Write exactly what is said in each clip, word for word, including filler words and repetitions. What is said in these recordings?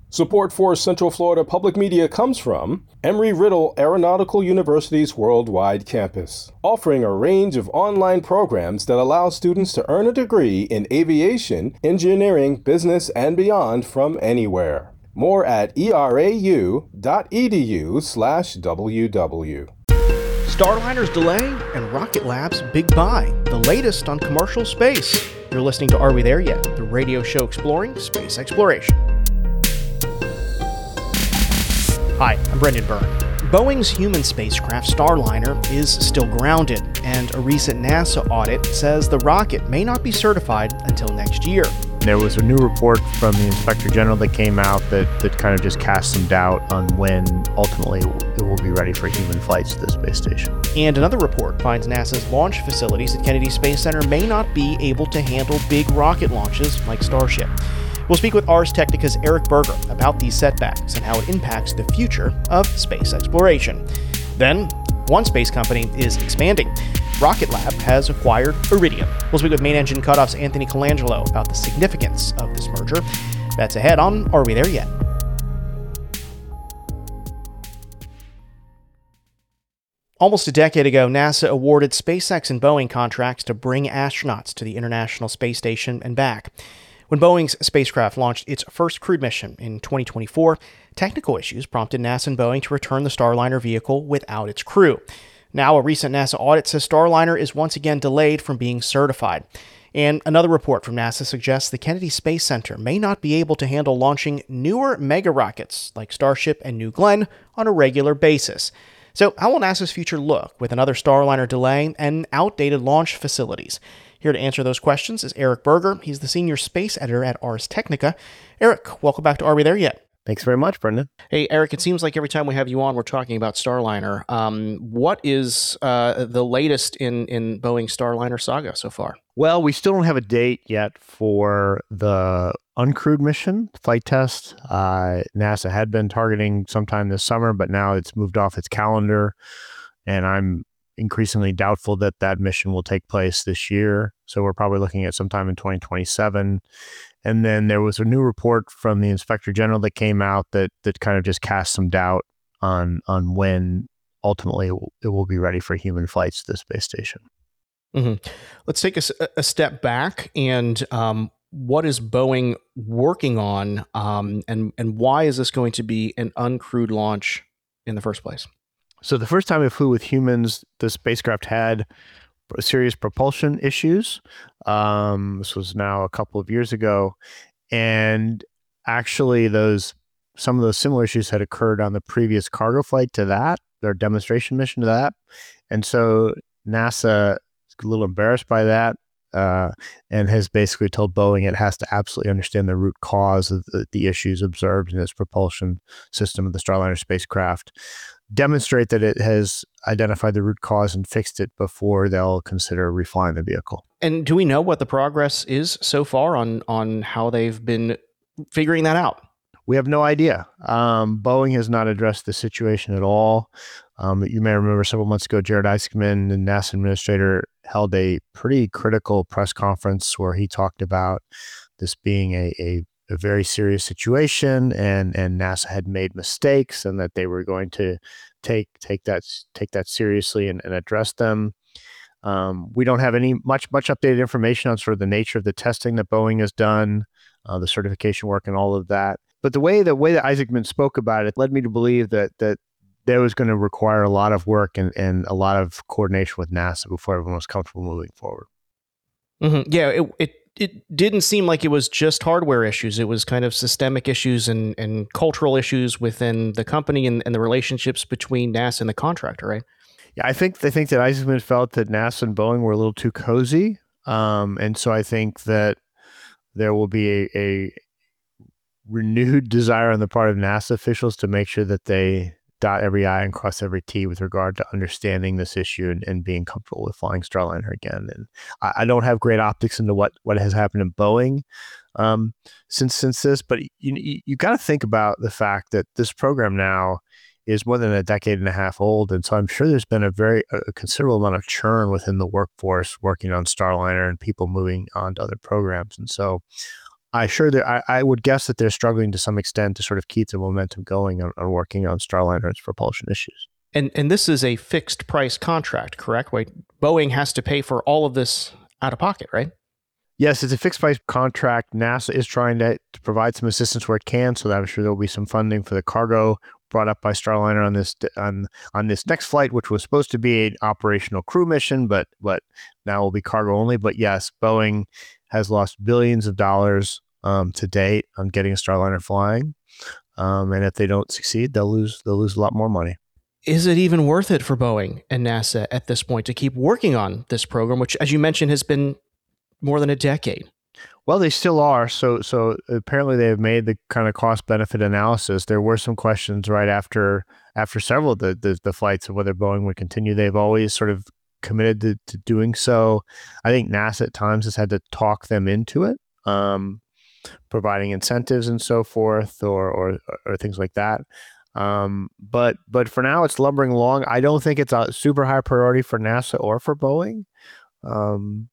Support for Central Florida Public Media comes from Embry-Riddle Aeronautical University's worldwide campus, offering a range of online programs that allow students to earn a degree in aviation, engineering, business, and beyond from anywhere. More at erau.edu slash ww. Starliner's delay and Rocket Lab's big buy, the latest on commercial space. You're listening to Are We There Yet?, the radio show exploring space exploration. Hi, I'm Brendan Byrne. Boeing's human spacecraft Starliner is still grounded, and a recent NASA audit says the rocket may not be certified until next year. There was a new report from the Inspector General that came out that, that kind of just cast some doubt on when ultimately it will be ready for human flights to the space station. And another report finds NASA's launch facilities at Kennedy Space Center may not be able to handle big rocket launches like Starship. We'll speak with Ars Technica's Eric Berger about these setbacks and how it impacts the future of space exploration. Then, one space company is expanding. Rocket Lab has acquired Iridium. We'll speak with Main Engine Cutoff's Anthony Colangelo about the significance of this merger. That's ahead on Are We There Yet? Almost a decade ago, NASA awarded SpaceX and Boeing contracts to bring astronauts to the International Space Station and back. When Boeing's spacecraft launched its first crewed mission in twenty twenty-four, technical issues prompted NASA and Boeing to return the Starliner vehicle without its crew. Now, a recent NASA audit says Starliner is once again delayed from being certified. And another report from NASA suggests the Kennedy Space Center may not be able to handle launching newer mega rockets like Starship and New Glenn on a regular basis. So how will NASA's future look with another Starliner delay and outdated launch facilities? Here to answer those questions is Eric Berger. He's the senior space editor at Ars Technica. Eric, welcome back to Are We There Yet? Thanks very much, Brendan. Hey, Eric, it seems like every time we have you on, we're talking about Starliner. Um, what is uh, the latest in, in Boeing's Starliner saga so far? Well, we still don't have a date yet for the uncrewed mission flight test. Uh, NASA had been targeting sometime this summer, but now it's moved off its calendar, and I'm increasingly doubtful that that mission will take place this year. So we're probably looking at sometime in twenty twenty-seven. And then there was a new report from the Inspector General that came out that that kind of just cast some doubt on on when ultimately it will, it will be ready for human flights to the space station. Mm-hmm. Let's take a, a step back and um, what is Boeing working on, um, and and why is this going to be an uncrewed launch in the first place? So the first time it flew with humans, the spacecraft had serious propulsion issues. Um, this was now a couple of years ago. And actually, those some of those similar issues had occurred on the previous cargo flight to that, their demonstration mission to that. And so NASA is a little embarrassed by that uh, and has basically told Boeing it has to absolutely understand the root cause of the, the issues observed in its propulsion system of the Starliner spacecraft, demonstrate that it has identified the root cause and fixed it before they'll consider reflying the vehicle. And do we know what the progress is so far on on how they've been figuring that out? We have no idea. Um, Boeing has not addressed the situation at all. Um, you may remember several months ago, Jared Isaacman, the NASA administrator, held a pretty critical press conference where he talked about this being a, a a very serious situation, and and NASA had made mistakes, and that they were going to take take that take that seriously and, and address them. Um, we don't have any much much updated information on sort of the nature of the testing that Boeing has done, uh, the certification work, and all of that. But the way the way that Isaacman spoke about it led me to believe that that there was going to require a lot of work and, and a lot of coordination with NASA before everyone was comfortable moving forward. Mm-hmm. Yeah, it, it it didn't seem like it was just hardware issues. It was kind of systemic issues and, and cultural issues within the company and, and the relationships between NASA and the contractor, right? Yeah, I think they think that Isaacman felt that NASA and Boeing were a little too cozy. Um, and so I think that there will be a, a renewed desire on the part of NASA officials to make sure that they dot every I and cross every T with regard to understanding this issue and, and being comfortable with flying Starliner again. And I, I don't have great optics into what, what has happened in Boeing um, since since this, but you you, you got to think about the fact that this program now is more than a decade and a half old, and so I'm sure there's been a very a considerable amount of churn within the workforce working on Starliner and people moving on to other programs. And so I sure that I, I would guess that they're struggling to some extent to sort of keep the momentum going on, on working on Starliner's propulsion issues. And and this is a fixed price contract, correct? Wait, Boeing has to pay for all of this out of pocket, right? Yes, it's a fixed price contract. NASA is trying to, to provide some assistance where it can, so that I'm sure there will be some funding for the cargo brought up by Starliner on this on on this next flight, which was supposed to be an operational crew mission, but but now will be cargo only. But yes, Boeing has lost billions of dollars um, to date on getting a Starliner flying, um, and if they don't succeed, they'll lose they'll lose a lot more money. Is it even worth it for Boeing and NASA at this point to keep working on this program, which, as you mentioned, has been more than a decade? Well, they still are. So, so apparently they have made the kind of cost benefit analysis. There were some questions right after after several of the, the the flights of whether Boeing would continue. They've always sort of committed to, to doing so. I think NASA at times has had to talk them into it, um, providing incentives and so forth, or or or things like that. Um, but but for now, it's lumbering along. I don't think it's a super high priority for NASA or for Boeing. Um,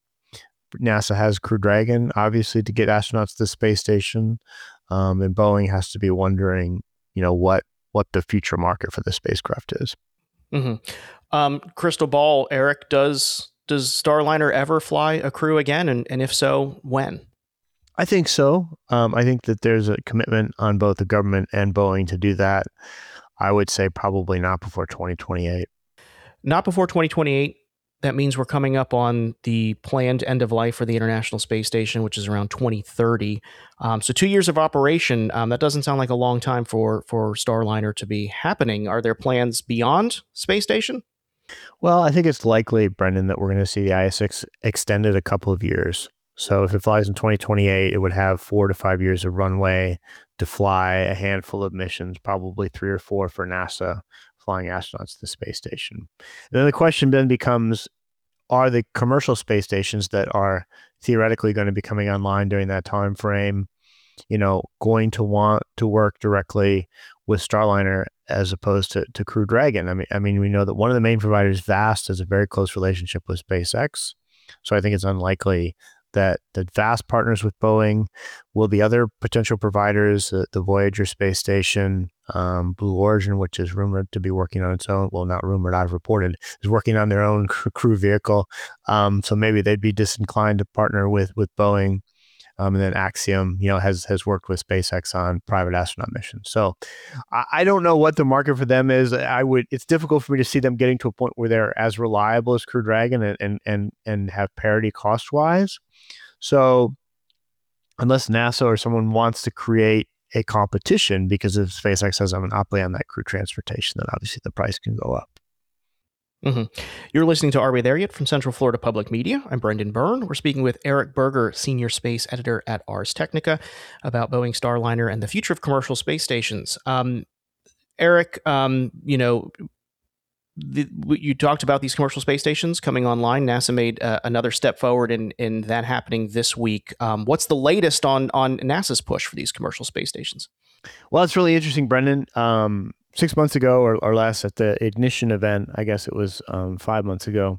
NASA has Crew Dragon, obviously, to get astronauts to the space station, um, and Boeing has to be wondering, you know, what what the future market for the spacecraft is. Mm-hmm. Um, crystal ball, Eric, does does Starliner ever fly a crew again, and and if so, when? I think so. Um, I think that there's a commitment on both the government and Boeing to do that. I would say probably not before twenty twenty-eight. Not before twenty twenty-eight. That means we're coming up on the planned end of life for the International Space Station, which is around twenty thirty. Um, so two years of operation, um, that doesn't sound like a long time for, for Starliner to be happening. Are there plans beyond space station? Well, I think it's likely, Brendan, that we're going to see the I S S extended a couple of years. So if it flies in twenty twenty-eight, it would have four to five years of runway to fly a handful of missions, probably three or four for NASA, flying astronauts to the space station. And then the question then becomes, are the commercial space stations that are theoretically going to be coming online during that time frame, you know, going to want to work directly with Starliner as opposed to, to Crew Dragon? I mean, I mean, we know that one of the main providers, VAST, has a very close relationship with SpaceX. So I think it's unlikely that that VAST partners with Boeing. Will the other potential providers, uh, the Voyager space station, um, Blue Origin, which is rumored to be working on its own, well, not rumored, I've reported, is working on their own crew vehicle. Um, so maybe they'd be disinclined to partner with with Boeing. Um, and then Axiom, you know, has has worked with SpaceX on private astronaut missions. So I, I don't know what the market for them is. I would. It's difficult for me to see them getting to a point where they're as reliable as Crew Dragon and and and, and have parity cost wise. So unless NASA or someone wants to create a competition, because if SpaceX has a monopoly on that crew transportation, then obviously the price can go up. Mm-hmm. You're listening to Are We There Yet from Central Florida Public Media. I'm Brendan Byrne. We're speaking with Eric Berger, Senior Space Editor at Ars Technica, about Boeing Starliner and the future of commercial space stations. Um, Eric, um, you know, the, you talked about these commercial space stations coming online. NASA made uh, another step forward in in that happening this week. Um, what's the latest on on NASA's push for these commercial space stations? Well, it's really interesting, Brendan. Um, six months ago or, or less at the Ignition event, I guess it was um, five months ago,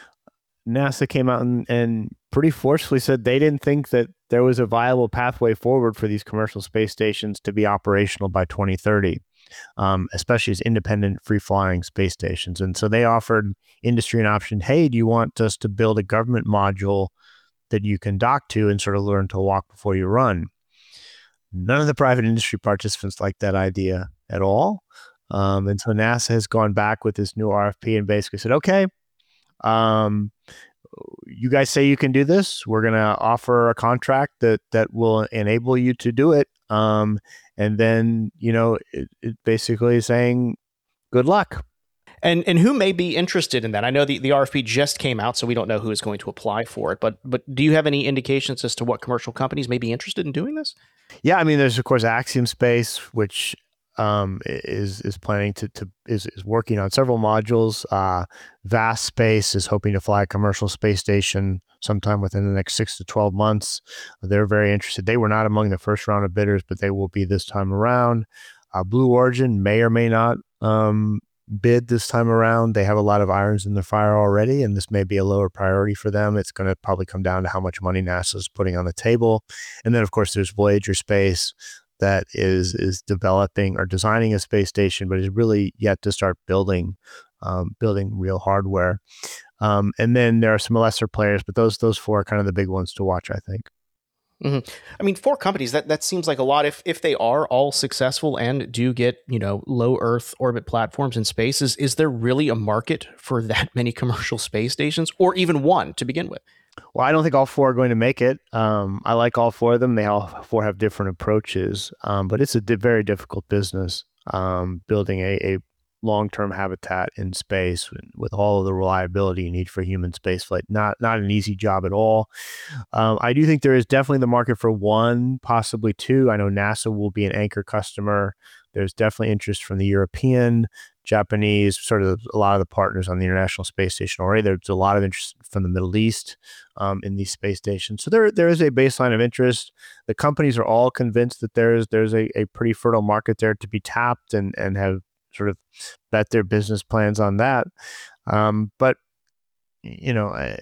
NASA came out and, and pretty forcefully said they didn't think that there was a viable pathway forward for these commercial space stations to be operational by twenty thirty. Um, especially as independent free-flying space stations. And so they offered industry an option. Hey, do you want us to build a government module that you can dock to and sort of learn to walk before you run? None of the private industry participants liked that idea at all. Um, and so NASA has gone back with this new R F P and basically said, okay, um, you guys say you can do this. We're going to offer a contract that that will enable you to do it. Um, and then, you know, it, it basically is saying, good luck. And and who may be interested in that? I know the, the R F P just came out, so we don't know who is going to apply for it. But but do you have any indications as to what commercial companies may be interested in doing this? Yeah, I mean, there's, of course, Axiom Space, which um, is is planning to, to is, is working on several modules. Uh, Vast Space is hoping to fly a commercial space station sometime within the next six to twelve months. They're very interested. They were not among the first round of bidders, but they will be this time around. Uh, Blue Origin may or may not um, bid this time around. They have a lot of irons in the fire already, and this may be a lower priority for them. It's going to probably come down to how much money NASA is putting on the table. And then, of course, there's Voyager Space that is is developing or designing a space station, but is really yet to start building um, building real hardware. Um, and then there are some lesser players, but those those four are kind of the big ones to watch, I think. Mm-hmm. I mean, four companies, that, that seems like a lot. If if they are all successful and do get, you know, low Earth orbit platforms in space, is, is there really a market for that many commercial space stations, or even one to begin with? Well, I don't think all four are going to make it. Um, I like all four of them. They all four have different approaches, um, but it's a di- very difficult business, um, building a, a long-term habitat in space with all of the reliability you need for human spaceflight. Not not an easy job at all. Um, I do think there is definitely the market for one, possibly two. I know NASA will be an anchor customer. There's definitely interest from the European, Japanese, sort of a lot of the partners on the International Space Station already. There's a lot of interest from the Middle East um, in these space stations. So there there is a baseline of interest. The companies are all convinced that there's there's a, a pretty fertile market there to be tapped, and and have sort of bet their business plans on that. Um, but, you know, I,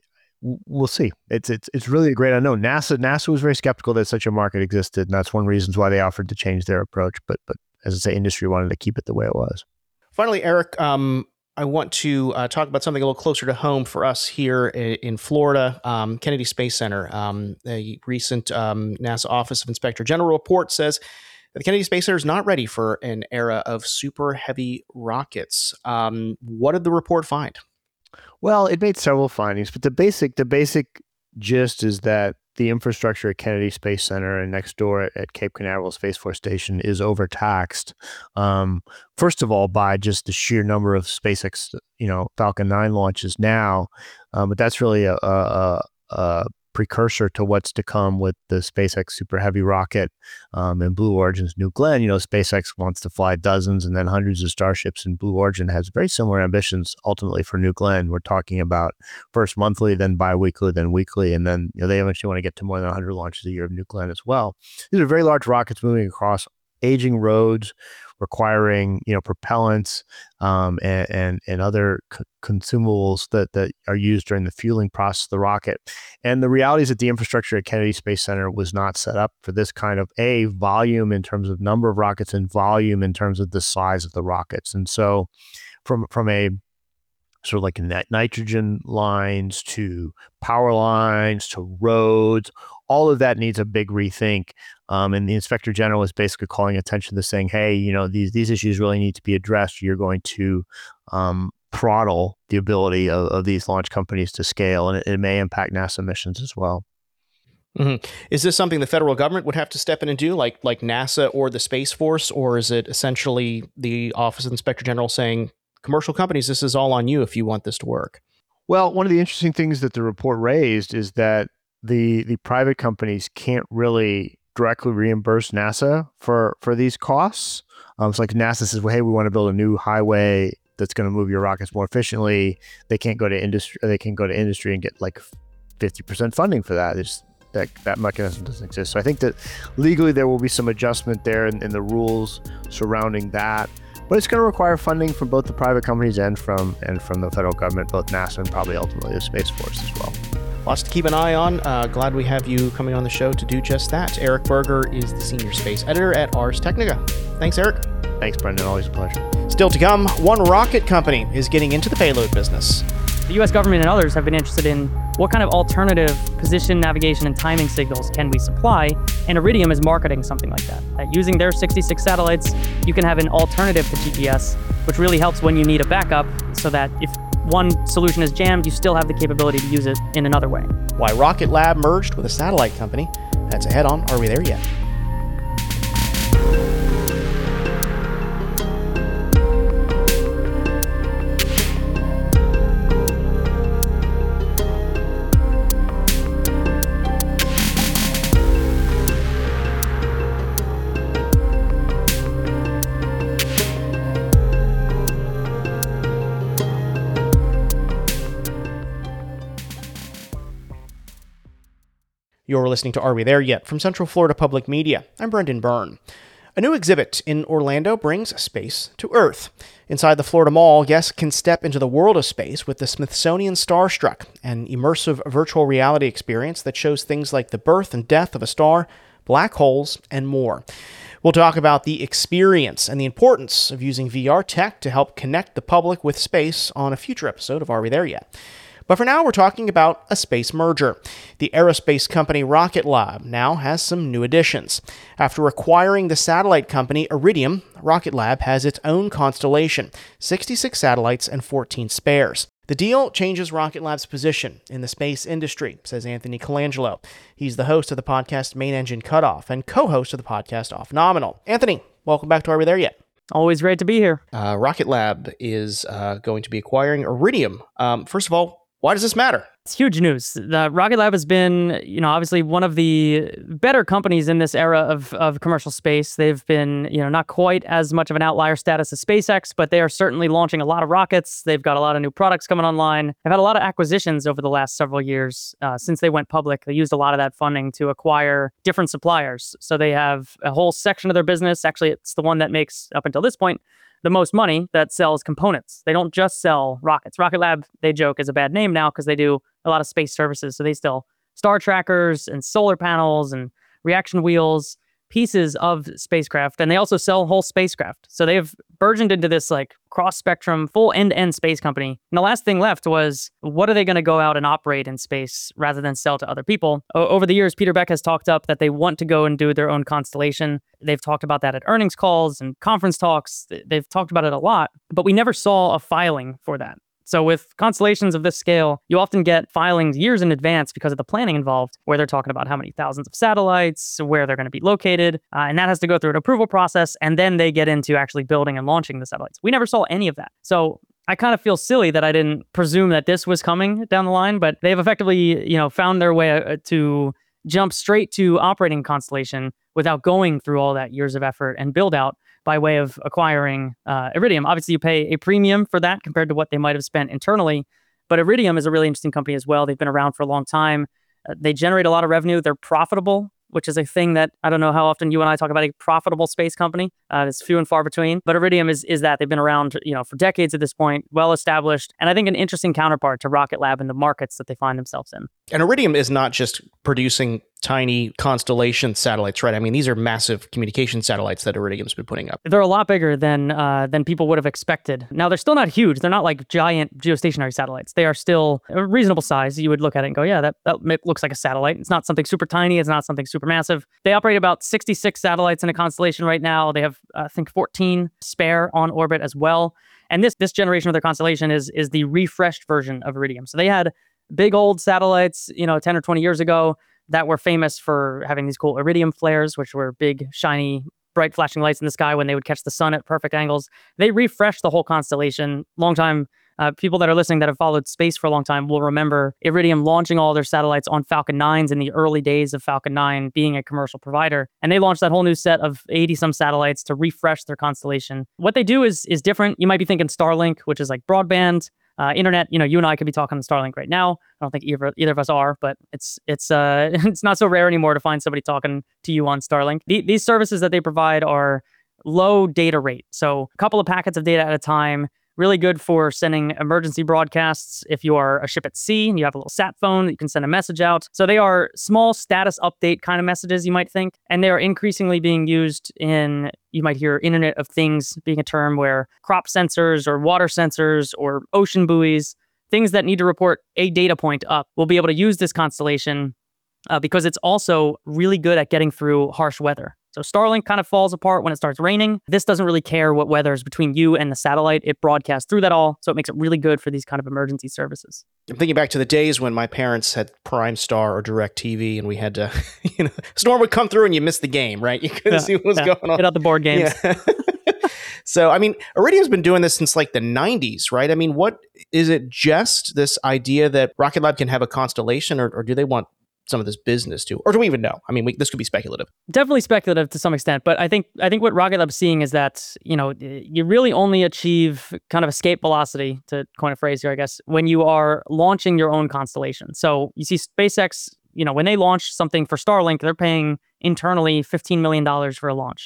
we'll see. It's it's it's really a great unknown. NASA NASA was very skeptical that such a market existed, and that's one of the reasons why they offered to change their approach. But but as I say, industry wanted to keep it the way it was. Finally, Eric, um, I want to uh, talk about something a little closer to home for us here in, in Florida. Um, Kennedy Space Center. Um, a recent um, NASA Office of Inspector General report says the Kennedy Space Center is not ready for an era of super heavy rockets. Um, what did the report find? Well, it made several findings, but the basic the basic gist is that the infrastructure at Kennedy Space Center and next door at, at Cape Canaveral Space Force Station is overtaxed. Um, first of all, by just the sheer number of SpaceX, you know, Falcon nine launches now, um, but that's really a, a, a precursor to what's to come with the SpaceX Super Heavy rocket um, and Blue Origin's New Glenn. You know, SpaceX wants to fly dozens and then hundreds of Starships, and Blue Origin has very similar ambitions ultimately for New Glenn. We're talking about first monthly, then biweekly, then weekly, and then, you know, they eventually want to get to more than one hundred launches a year of New Glenn as well. These are very large rockets moving across aging roads, requiring, you know, propellants um, and, and and other c- consumables that that are used during the fueling process of the rocket. And the reality is that the infrastructure at Kennedy Space Center was not set up for this kind of a volume in terms of number of rockets and volume in terms of the size of the rockets. And so, from from a sort of like net nitrogen lines to power lines to roads, all of that needs a big rethink. Um, and the Inspector General is basically calling attention to saying, hey, you know, these these issues really need to be addressed. You're going to um, throttle the ability of, of these launch companies to scale, and it, it may impact NASA missions as well. Mm-hmm. Is this something the federal government would have to step in and do, like like NASA or the Space Force, or is it essentially the Office of the Inspector General saying, commercial companies, this is all on you if you want this to work? Well, one of the interesting things that the report raised is that the the private companies can't really directly reimburse NASA for for these costs. Um, it's like NASA says, well, hey, we want to build a new highway that's going to move your rockets more efficiently. They can't go to industry. They can go to industry and get like fifty percent funding for that. It's, that that mechanism doesn't exist. So I think that legally there will be some adjustment there in, in the rules surrounding that. But it's going to require funding from both the private companies and from and from the federal government, both NASA and probably ultimately the Space Force as well. Lots to keep an eye on. Uh, glad we have you coming on the show to do just that. Eric Berger is the senior space editor at Ars Technica. Thanks, Eric. Thanks, Brendan. Always a pleasure. Still to come, one rocket company is getting into the payload business. The U S government and others have been interested in what kind of alternative position, navigation, and timing signals can we supply, and Iridium is marketing something like that. That using their sixty-six satellites, you can have an alternative to G P S, which really helps when you need a backup, so that if one solution is jammed, you still have the capability to use it in another way. Why Rocket Lab merged with a satellite company. That's ahead on Are We There Yet? You're listening to Are We There Yet? From Central Florida Public Media. I'm Brendan Byrne. A new exhibit in Orlando brings space to Earth. Inside the Florida Mall, guests can step into the world of space with the Smithsonian Starstruck, an immersive virtual reality experience that shows things like the birth and death of a star, black holes, and more. We'll talk about the experience and the importance of using V R tech to help connect the public with space on a future episode of Are We There Yet? But for now, we're talking about a space merger. The aerospace company Rocket Lab now has some new additions. After acquiring the satellite company Iridium, Rocket Lab has its own constellation, sixty-six satellites and fourteen spares. The deal changes Rocket Lab's position in the space industry, says Anthony Colangelo. He's the host of the podcast Main Engine Cutoff and co-host of the podcast Off Nominal. Anthony, welcome back to Are We There Yet? Always great to be here. Uh, Rocket Lab is uh, going to be acquiring Iridium. Um, first of all, why does this matter? It's huge news. The Rocket Lab has been, you know, obviously one of the better companies in this era of, of commercial space. They've been, you know, not quite as much of an outlier status as SpaceX, but they are certainly launching a lot of rockets. They've got a lot of new products coming online. They've had a lot of acquisitions over the last several years uh, since they went public. They used a lot of that funding to acquire different suppliers. So they have a whole section of their business. Actually, it's the one that makes, up until this point, the most money, that sells components. They don't just sell rockets. Rocket Lab, they joke, is a bad name now because they do a lot of space services. So they sell star trackers and solar panels and reaction wheels, pieces of spacecraft, and they also sell whole spacecraft. So they've burgeoned into this like cross-spectrum, full end-to-end space company. And the last thing left was, what are they going to go out and operate in space rather than sell to other people? O- over the years, Peter Beck has talked up that they want to go and do their own constellation. They've talked about that at earnings calls and conference talks. They've talked about it a lot, but we never saw a filing for that. So with constellations of this scale, you often get filings years in advance because of the planning involved, where they're talking about how many thousands of satellites, where they're going to be located, uh, and that has to go through an approval process, and then they get into actually building and launching the satellites. We never saw any of that. So I kind of feel silly that I didn't presume that this was coming down the line, but they've effectively, you know, found their way to jump straight to operating constellation without going through all that years of effort and build out by way of acquiring uh, Iridium. Obviously, you pay a premium for that compared to what they might have spent internally, but Iridium is a really interesting company as well. They've been around for a long time. Uh, they generate a lot of revenue. They're profitable, which is a thing that I don't know how often you and I talk about a profitable space company. Uh, it's few and far between. But Iridium is is that. They've been around, you know, for decades at this point, well established, and I think an interesting counterpart to Rocket Lab in the markets that they find themselves in. And Iridium is not just producing tiny constellation satellites, right? I mean, these are massive communication satellites that Iridium's been putting up. They're a lot bigger than uh, than people would have expected. Now, they're still not huge. They're not like giant geostationary satellites. They are still a reasonable size. You would look at it and go, yeah, that, that looks like a satellite. It's not something super tiny. It's not something super massive. They operate about sixty-six satellites in a constellation right now. They have, uh, I think, fourteen spare on orbit as well. And this this generation of their constellation is is the refreshed version of Iridium. So they had big old satellites, you know, ten or twenty years ago that were famous for having these cool Iridium flares, which were big, shiny, bright flashing lights in the sky when they would catch the sun at perfect angles. They refreshed the whole constellation. Long time, uh, people that are listening that have followed space for a long time will remember Iridium launching all their satellites on Falcon nines in the early days of Falcon nine being a commercial provider. And they launched that whole new set of eighty some satellites to refresh their constellation. What they do is is different. You might be thinking Starlink, which is like broadband. Uh, internet, you know, you and I could be talking on Starlink right now. I don't think either, either of us are, but it's it's uh, it's not so rare anymore to find somebody talking to you on Starlink. The, these services that they provide are low data rate. So a couple of packets of data at a time, really good for sending emergency broadcasts. If you are a ship at sea and you have a little sat phone that you can send a message out. So they are small status update kind of messages, you might think, and they are increasingly being used in, you might hear Internet of Things being a term where crop sensors or water sensors or ocean buoys, things that need to report a data point up, will be able to use this constellation uh, because it's also really good at getting through harsh weather. So Starlink kind of falls apart when it starts raining. This doesn't really care what weather is between you and the satellite. It broadcasts through that all, so it makes it really good for these kind of emergency services. I'm thinking back to the days when my parents had Prime Star or DirecTV, and we had to, you know, storm would come through and you missed the game, right? You couldn't yeah, see what was yeah. going on. Get out the board games. Yeah. So, I mean, Iridium's been doing this since like the nineties, right? I mean, what is it just this idea that Rocket Lab can have a constellation, or, or do they want some of this business too? Or do we even know? I mean, we, this could be speculative. Definitely speculative to some extent, but I think I think what Rocket Lab's seeing is that, you know, you really only achieve kind of escape velocity, to coin a phrase here, I guess, when you are launching your own constellation. So you see SpaceX, you know, when they launch something for Starlink, they're paying internally fifteen million dollars for a launch.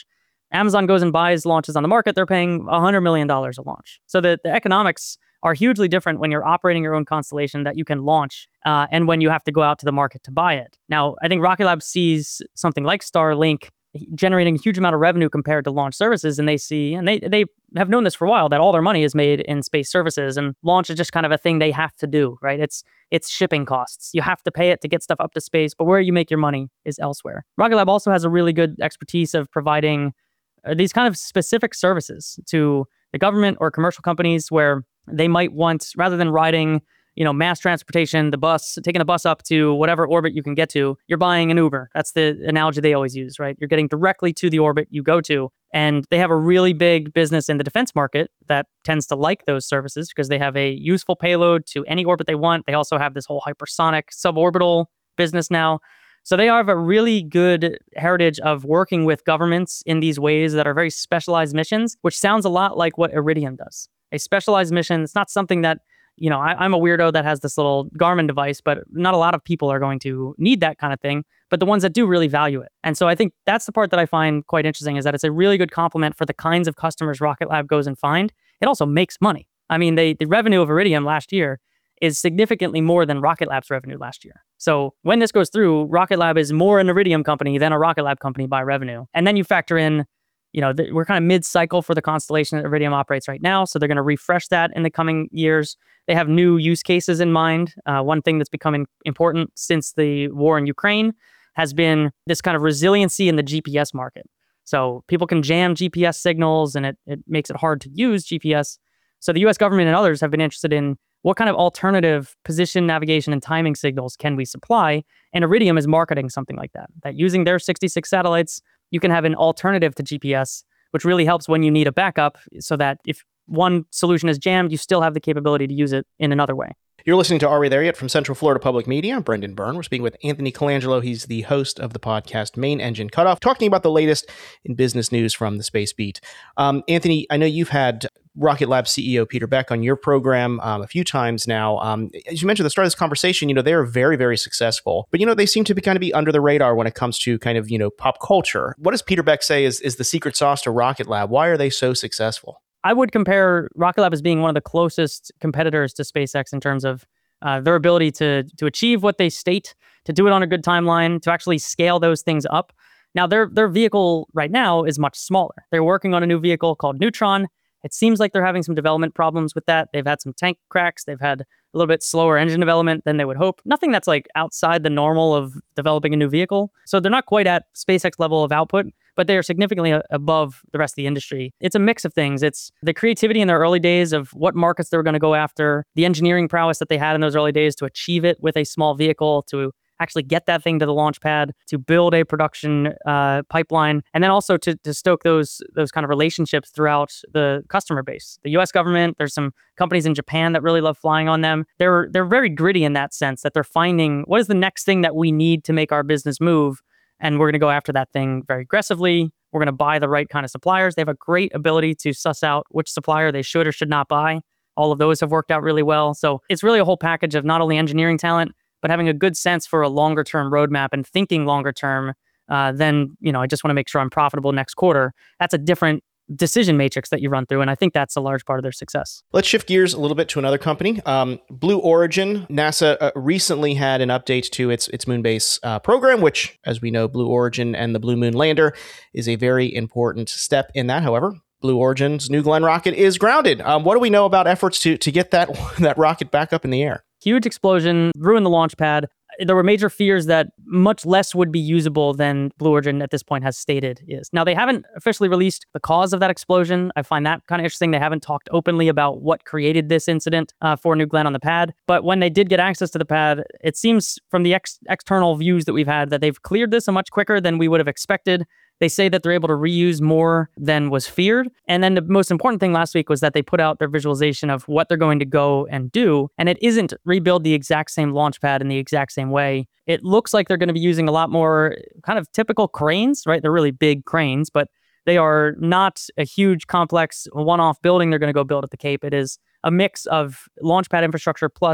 Amazon goes and buys launches on the market, they're paying one hundred million dollars a launch. So the, the economics are hugely different when you're operating your own constellation that you can launch uh, and when you have to go out to the market to buy it. Now, I think Rocket Lab sees something like Starlink generating a huge amount of revenue compared to launch services, and they see, and they they have known this for a while, that all their money is made in space services, and launch is just kind of a thing they have to do, right? It's it's shipping costs. You have to pay it to get stuff up to space, but where you make your money is elsewhere. Rocket Lab also has a really good expertise of providing uh, these kind of specific services to the government or commercial companies where they might want, rather than riding, you know, mass transportation, the bus, taking a bus up to whatever orbit you can get to, you're buying an Uber. That's the analogy they always use, right? You're getting directly to the orbit you go to. And they have a really big business in the defense market that tends to like those services because they have a useful payload to any orbit they want. They also have this whole hypersonic suborbital business now. So they have a really good heritage of working with governments in these ways that are very specialized missions, which sounds a lot like what Iridium does. A specialized mission, it's not something that, you know, I, I'm a weirdo that has this little Garmin device, but not a lot of people are going to need that kind of thing. But the ones that do really value it. And so I think that's the part that I find quite interesting, is that it's a really good complement for the kinds of customers Rocket Lab goes and find. It also makes money. I mean, they, the revenue of Iridium last year is significantly more than Rocket Lab's revenue last year. So when this goes through, Rocket Lab is more an Iridium company than a Rocket Lab company by revenue. And then you factor in, you know, the, we're kind of mid-cycle for the constellation that Iridium operates right now. So they're going to refresh that in the coming years. They have new use cases in mind. Uh, one thing that's becoming important since the war in Ukraine has been this kind of resiliency in the G P S market. So people can jam G P S signals, and it, it makes it hard to use G P S. So the U S government and others have been interested in what kind of alternative position, navigation, and timing signals can we supply? And Iridium is marketing something like that, that using their sixty-six satellites, you can have an alternative to G P S, which really helps when you need a backup, so that if one solution is jammed, you still have the capability to use it in another way. You're listening to Are We There Yet? From Central Florida Public Media. I'm Brendan Byrne. We're speaking with Anthony Colangelo. He's the host of the podcast Main Engine Cutoff, talking about the latest in business news from the Space Beat. Um, Anthony, I know you've had Rocket Lab C E O Peter Beck on your program um, a few times now. Um, as you mentioned at the start of this conversation, you know, they're very, very successful, but, you know, they seem to be kind of be under the radar when it comes to kind of, you know, pop culture. What does Peter Beck say is, is the secret sauce to Rocket Lab? Why are they so successful? I would compare Rocket Lab as being one of the closest competitors to SpaceX in terms of uh, their ability to to achieve what they state, to do it on a good timeline, to actually scale those things up. Now, their their vehicle right now is much smaller. They're working on a new vehicle called Neutron. It seems like they're having some development problems with that. They've had some tank cracks. They've had a little bit slower engine development than they would hope. Nothing that's like outside the normal of developing a new vehicle. So they're not quite at SpaceX level of output, but they are significantly a- above the rest of the industry. It's a mix of things. It's the creativity in their early days of what markets they were going to go after, the engineering prowess that they had in those early days to achieve it with a small vehicle, to actually get that thing to the launch pad, to build a production uh, pipeline, and then also to, to stoke those those kind of relationships throughout the customer base. The U S government, there's some companies in Japan that really love flying on them. They're they're very gritty in that sense, that they're finding what is the next thing that we need to make our business move, and we're going to go after that thing very aggressively. We're going to buy the right kind of suppliers. They have a great ability to suss out which supplier they should or should not buy. All of those have worked out really well. So it's really a whole package of not only engineering talent, but having a good sense for a longer term roadmap and thinking longer term uh, than, you know, I just want to make sure I'm profitable next quarter. That's a different decision matrix that you run through. And I think that's a large part of their success. Let's shift gears a little bit to another company. Um, Blue Origin. NASA uh, recently had an update to its its moon base uh, program, which, as we know, Blue Origin and the Blue Moon lander is a very important step in that. However, Blue Origin's New Glenn rocket is grounded. Um, what do we know about efforts to to get that that rocket back up in the air? Huge explosion, ruined the launch pad. There were major fears that much less would be usable than Blue Origin at this point has stated is. Now, they haven't officially released the cause of that explosion. I find that kind of interesting. They haven't talked openly about what created this incident uh, for New Glenn on the pad. But when they did get access to the pad, it seems from the ex- external views that we've had that they've cleared this much quicker than we would have expected. They say that they're able to reuse more than was feared. And then the most important thing last week was that they put out their visualization of what they're going to go and do. And it isn't rebuild the exact same launch pad in the exact same way. It looks like they're going to be using a lot more kind of typical cranes, right? They're really big cranes, but they are not a huge, complex, one-off building they're going to go build at the Cape. It is a mix of launch pad infrastructure plus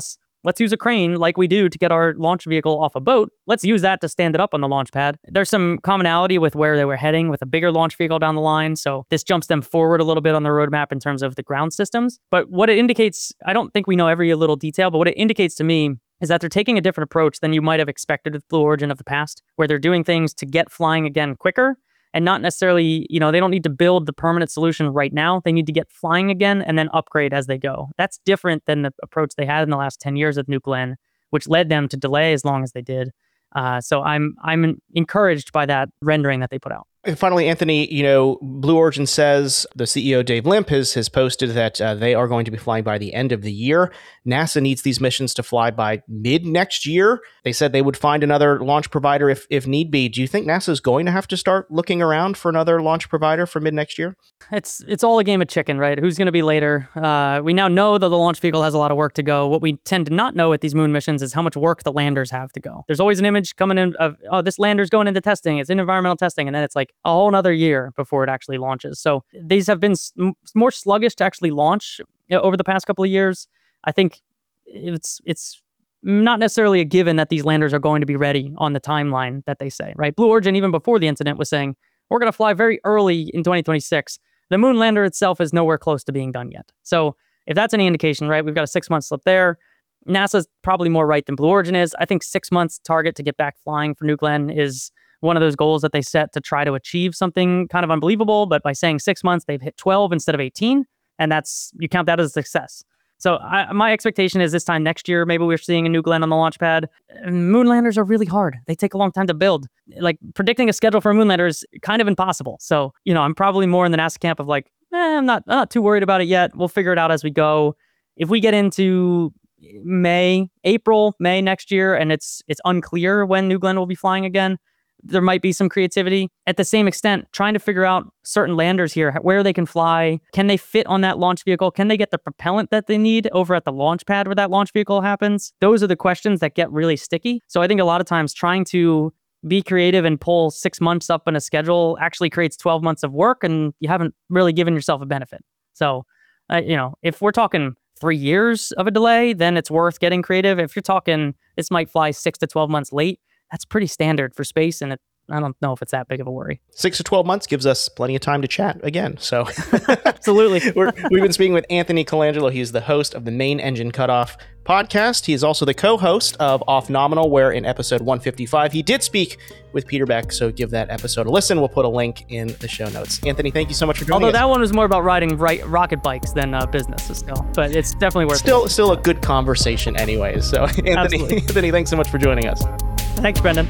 let's use a crane like we do to get our launch vehicle off a boat. Let's use that to stand it up on the launch pad. There's some commonality with where they were heading with a bigger launch vehicle down the line. So this jumps them forward a little bit on the roadmap in terms of the ground systems. But what it indicates, I don't think we know every little detail, but what it indicates to me is that they're taking a different approach than you might have expected with Blue Origin of the past, where they're doing things to get flying again quicker and not necessarily, you know, they don't need to build the permanent solution right now. They need to get flying again and then upgrade as they go. That's different than the approach they had in the last ten years with New Glenn, which led them to delay as long as they did. Uh, so I'm I'm encouraged by that rendering that they put out. And finally, Anthony, you know, Blue Origin says the C E O, Dave Limp, has, has posted that uh, they are going to be flying by the end of the year. NASA needs these missions to fly by mid next year. They said they would find another launch provider if, if need be. Do you think NASA is going to have to start looking around for another launch provider for mid next year? It's it's all a game of chicken, right? Who's going to be later? Uh, we now know that the launch vehicle has a lot of work to go. What we tend to not know with these moon missions is how much work the landers have to go. There's always an image coming in of, oh, this lander's going into testing. It's in environmental testing. And then it's like a whole nother year before it actually launches. So these have been s- more sluggish to actually launch, you know, over the past couple of years. I think it's it's not necessarily a given that these landers are going to be ready on the timeline that they say, right? Blue Origin, even before the incident, was saying, we're going to fly very early in twenty twenty-six. The moon lander itself is nowhere close to being done yet. So if that's any indication, right, we've got a six-month slip there. NASA's probably more right than Blue Origin is. I think six months target to get back flying for New Glenn is one of those goals that they set to try to achieve something kind of unbelievable. But by saying six months, they've hit twelve instead of eighteen. And that's, you count that as a success. So I, my expectation is this time next year, maybe we're seeing a New Glenn on the launch pad. Moon landers are really hard. They take a long time to build. Like predicting a schedule for a moon lander is kind of impossible. So, you know, I'm probably more in the NASA camp of like, eh, I'm not, I'm not too worried about it yet. We'll figure it out as we go. If we get into May, April, May next year, and it's it's unclear when New Glenn will be flying again, there might be some creativity. At the same extent, trying to figure out certain landers here, where they can fly. Can they fit on that launch vehicle? Can they get the propellant that they need over at the launch pad where that launch vehicle happens? Those are the questions that get really sticky. So I think a lot of times trying to be creative and pull six months up in a schedule actually creates twelve months of work, and you haven't really given yourself a benefit. So, uh, you know, if we're talking three years of a delay, then it's worth getting creative. If you're talking this might fly six to twelve months late, that's pretty standard for space, and it, I don't know if it's that big of a worry. Six to twelve months gives us plenty of time to chat again. So absolutely. We're, we've been speaking with Anthony Colangelo. He's the host of the Main Engine Cutoff podcast. He is also the co-host of Off Nominal, where in episode one fifty-five, he did speak with Peter Beck. So give that episode a listen. We'll put a link in the show notes. Anthony, thank you so much for joining Although us. Although that one was more about riding right, rocket bikes than uh, business still, but it's definitely worth Still, it. still a good conversation anyways. So Anthony, Anthony, thanks so much for joining us. Thanks, Brendan.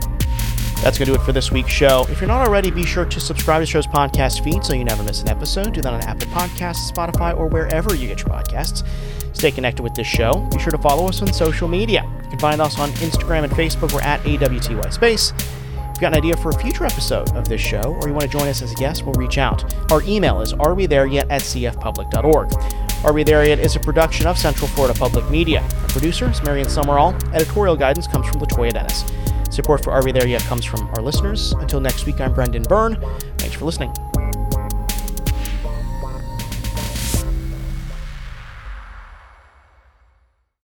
That's going to do it for this week's show. If you're not already, be sure to subscribe to the show's podcast feed so you never miss an episode. Do that on Apple Podcasts, Spotify, or wherever you get your podcasts. Stay connected with this show. Be sure to follow us on social media. You can find us on Instagram and Facebook. We're at A W T Y Space. If you've got an idea for a future episode of this show, or you want to join us as a guest, we'll reach out. Our email is arewethereyet at c f public dot org. Are We There Yet is a production of Central Florida Public Media. Our producer is Marion Summerall. Editorial guidance comes from LaToya Dennis. Support for Are We There Yet comes from our listeners. Until next week, I'm Brendan Byrne. Thanks for listening.